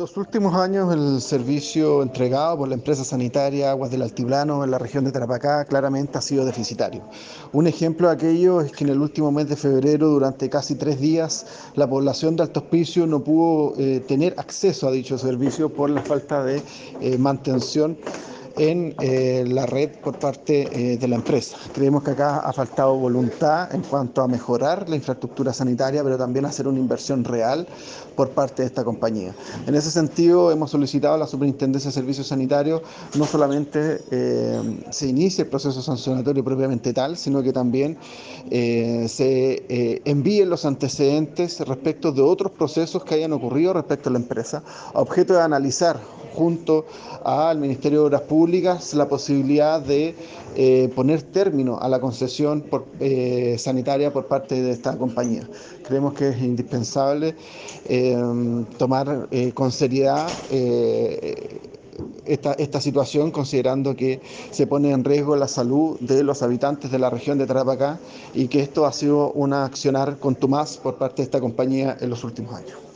los últimos años, el servicio entregado por la empresa sanitaria Aguas del Altiplano en la región de Tarapacá claramente ha sido deficitario. Un ejemplo de aquello es que en el último mes de febrero, durante casi 3 días, la población de Alto Hospicio no pudo tener acceso a dicho servicio por la falta de mantención en la red por parte de la empresa. Creemos que acá ha faltado voluntad en cuanto a mejorar la infraestructura sanitaria, pero también hacer una inversión real por parte de esta compañía. En ese sentido, hemos solicitado a la Superintendencia de Servicios Sanitarios no solamente se inicie el proceso sancionatorio propiamente tal, sino que también se envíen los antecedentes respecto de otros procesos que hayan ocurrido respecto a la empresa, a objeto de analizar junto al Ministerio de Obras Públicas la posibilidad de poner término a la concesión sanitaria por parte de esta compañía. Creemos que es indispensable tomar con seriedad esta situación, considerando que se pone en riesgo la salud de los habitantes de la región de Tarapacá y que esto ha sido un accionar contumaz por parte de esta compañía en los últimos años.